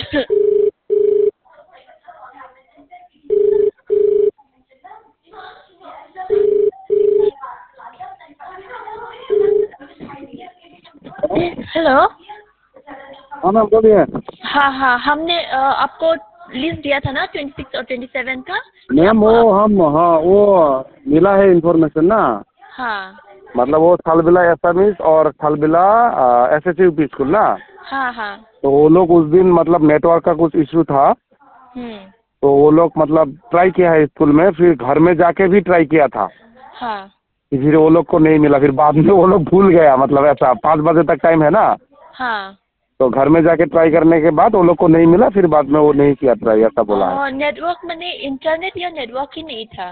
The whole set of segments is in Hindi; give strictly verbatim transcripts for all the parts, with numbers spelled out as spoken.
हेलो। हाँ मैम बोलिए। हाँ हाँ, हमने अ, आपको लिस्ट दिया था ना ट्वेंटी सिक्स और ट्वेंटी सेवन का। ये मैम आपको वो आप, हम हाँ वो मिला है इन्फॉर्मेशन ना। हाँ मतलब वो थलबिला एसएमएस और थलबिला एस एस यूपी स्कूल ना। हाँ हाँ। तो वो लोग उस दिन मतलब नेटवर्क का कुछ इशू था, हम्म। तो वो लोग मतलब ट्राई किया है स्कूल में, फिर घर में जाके भी ट्राई किया था, हाँ फिर वो लोग को नहीं मिला, फिर बाद में वो लोग भूल गया। मतलब ऐसा पाँच बजे तक टाइम है ना, हाँ। तो घर में जाके ट्राई करने के बाद वो लोग को नहीं मिला, फिर बाद में वो नहीं किया ट्राई, ऐसा बोला है। और नेटवर्क मैंने इंटरनेट या नेटवर्क ही नहीं था।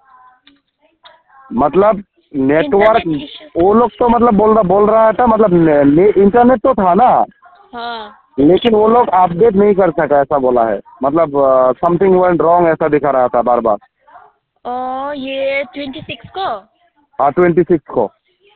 मतलब नेटवर्क इंटरनेट इश्यू। वो लोग तो मतलब बोल रहा बोल रहा था, मतलब ने- ने- इंटरनेट तो था ना, हाँ। लेकिन वो लोग अपडेट नहीं कर सका, ऐसा बोला है। मतलब समथिंग वेंट रॉन्ग ऐसा दिखा रहा था बार बार। और ये ट्वेंटी सिक्स को। हाँ ट्वेंटी सिक्स को।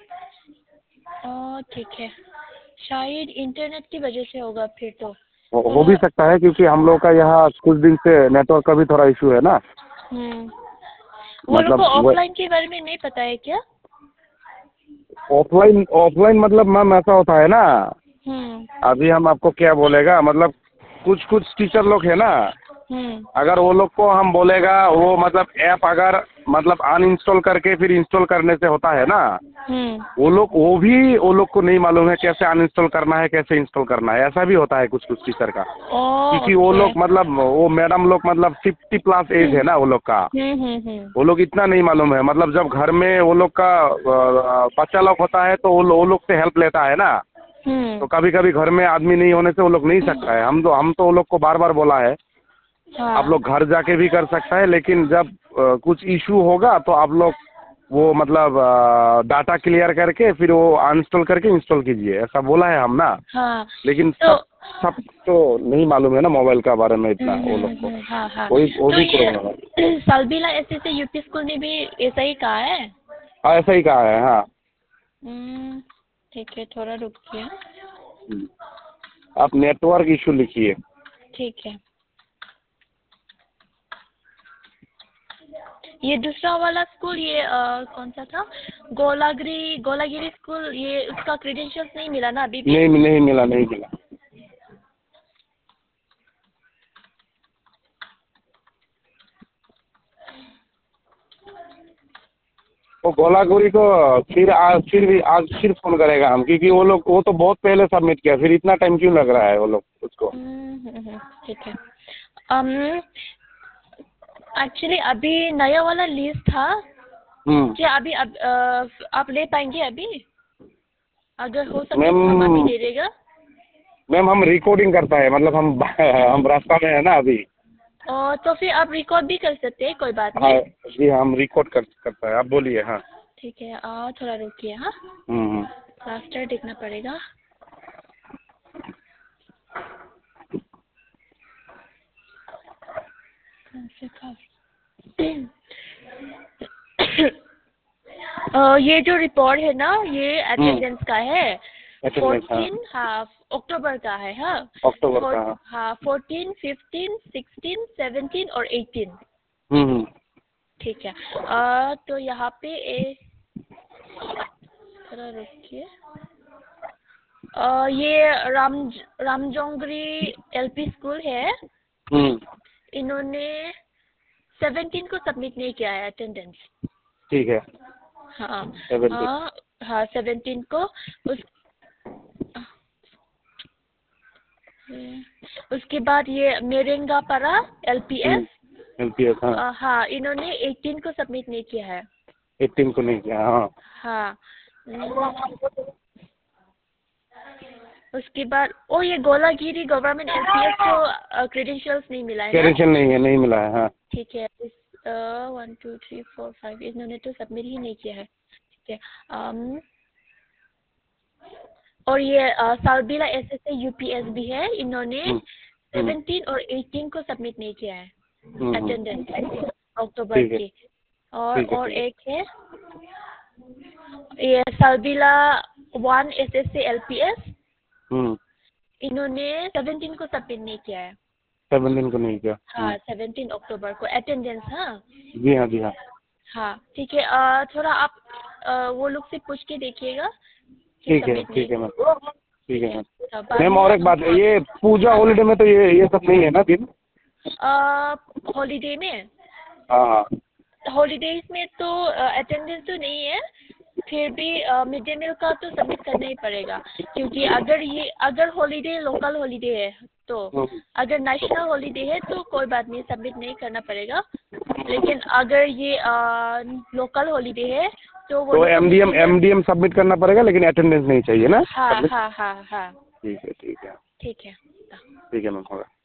ओ ठीक है, शायद इंटरनेट की वजह से होगा फिर तो। हो, हो भी तो सकता है, क्योंकि हम लोग का यहाँ कुछ दिन से नेटवर्क का भी थोड़ा इशू है ना। हम्म, वो लोग को मतलब वो ऑफलाइन के बारे में नहीं पता है क्या? ऑफलाइन ऑफलाइन मतलब मैम ऐसा होता है ना, हम्म अभी हम आपको क्या बोलेगा, मतलब कुछ कुछ टीचर लोग है ना, हम्म अगर वो लोग को हम बोलेगा वो मतलब ऐप अगर मतलब अनइंस्टॉल करके फिर इंस्टॉल करने से होता है ना, हम्म। वो लोग वो भी वो लोग को नहीं मालूम है कैसे अनइंस्टॉल करना है, कैसे इंस्टॉल करना है, ऐसा भी होता है कुछ कुछ टीचर का। ओ क्योंकि वो ओके। लोग मतलब वो मैडम लोग मतलब फिफ्टी प्लस एज है ना वो लोग का, हम्म हम्म हम्म वो लोग इतना नहीं मालूम है। मतलब जब घर में वो लोग का अ, बच्चा लोग होता है तो वो लो- वो लोग से हेल्प लेता है ना, हम्म। तो कभी कभी घर में आदमी नहीं होने से वो लोग नहीं सकता है। हम तो हम तो वो लोग को बार बार बोला है आप हाँ लोग घर जाके भी कर सकता है, लेकिन जब अ, कुछ इशू होगा तो आप लोग वो मतलब डाटा क्लियर करके फिर वो अनइंस्टॉल करके इंस्टॉल कीजिए, ऐसा बोला है हम ना। हाँ। लेकिन तो सब सब तो नहीं मालूम है ना मोबाइल का बारे में इतना हम्म वो हम्म लोग को। हम्म, हाँ हाँ। वही वो तो भी ये प्रॉब्लम है। सालबीला एस एस यूपी स्कूल ने भी ऐसा ही कहा है। हाँ ऐसा ही कहा है हाँ। हम्म, ठीक है, थोड़ा रुकिए। हम्म। आप नेटवर्क इशू लिखिए। ठीक है। ये दूसरा वाला स्कूल, ये अ, कौन सा था? गोलागिरी गोलागिरी स्कूल, ये उसका क्रेडेंशियल्स नहीं मिला ना अभी भी? नहीं नहीं मिला नहीं मिला। वो गोलागुरी को फिर आज फिर भी आज फिर फोन करेगा हम, क्योंकि वो लोग वो तो बहुत पहले सबमिट किया, फिर इतना टाइम क्यों लग रहा है वो लोग उसको। हम्म हम्म, हम्म, ठीक है। um एक्चुअली अभी नया वाला लिस्ट था, हम्म। क्या अभी अब अ, आप ले पाएंगे अभी? अगर हो सके मैम तो हम अभी दे देगा। मैम हम रिकॉर्डिंग करता है, मतलब हम हम रास्ता में है ना अभी। और तो फिर आप रिकॉर्ड भी कर सकते हैं, कोई बात हाँ नहीं। जी हम रिकॉर्ड कर करता है, आप बोलिए हाँ। ठीक है, आ, थोड़ा रुकिए। हाँ, हम्म हम्म। रास्टर देखना पड़ेगा। कौन से का? अ, ये जो रिपोर्ट है ना, ये हम्म, अटेंडेंस का है। अटेंडेंस हाँ। फोर्टीन, हाँ, अक्टूबर का है। हाँ, अक्टूबर फोर का हाँ। हाँ, फोर्टीन फिफ्टीन सिक्सटीन सेवनटीन और एटीन। हम्म हम्म। ठीक है। आ, तो यहाँ पे ए थोड़ा रुकिए। आ, ये राम रामजोंगरी एलपी स्कूल है। हम्म, इन्होंने सेवनटीन को सबमिट नहीं किया है अटेंडेंस। ठीक है। हाँ सेवेंटी। हाँ हाँ, सेवनटीन को। उस उसके बाद ये मेरेंगा परा हम्म, एलपीएस। एल पी एस हाँ। हाँ, इन्होंने एटीन को सबमिट नहीं किया है। एटीन को नहीं किया हाँ। हाँ। हम्म, उसके बाद ओ ये गोलागिरी गवर्नमेंट एलपीएस को क्रेडेंशियल्स नहीं मिला है ना? कैरेशन नहीं है, नहीं मिला है हाँ। ठीक है। इस one two three four five इन्होंने तो सबमिट ही नहीं किया है। ठीक है। um, और ये सालबीला एस एस ए यूपीएस भी है, इन्होंने हम्म हम्म सेवनटीन और एटीन को सबमिट नहीं किया है हम्म हम्म, अटेंडेंस अक्टूबर ठीक है की। और ठीक है और ठीक है। एक है ये सालबीला one S S A LPS. हम्म इन्होंने सेवेंटीन को सबमिट नहीं किया है। सेवन दिन को नहीं किया? हाँ, सेवेंटीन अक्टूबर को अटेंडेंस। हाँ जी हाँ जी हाँ। हाँ ठीक है। अ, थोड़ा आप अ, वो लोग से पूछ के देखिएगा कि ठीक है सबमिट ठीक नहीं। है मैम, ठीक है मैम। हाँ, बाद मैम में और आप एक बात है, हमको ये पूजा हॉलीडे में तो ये ये सब नहीं है ना दिन? हॉलीडे में, हाँ हाँ। हॉलीडेज में तो अटेंडेंस तो नहीं है, फिर भी मिड डे मील का तो सबमिट करना ही पड़ेगा, क्योंकि अगर ये अगर हॉलीडे लोकल हॉलीडे है तो, हम्म। अगर नेशनल हॉलीडे है तो कोई बात नहीं, सबमिट नहीं करना पड़ेगा। लेकिन अगर ये लोकल हॉलीडे है तो वो तो लोग को MDM midday meal- MDM submit करना पड़ेगा, लेकिन अटेंडेंस नहीं चाहिए ना? हाँ हाँ हाँ हाँ ठीक है ठीक है ठीक है। ठीक है मैम, होगा।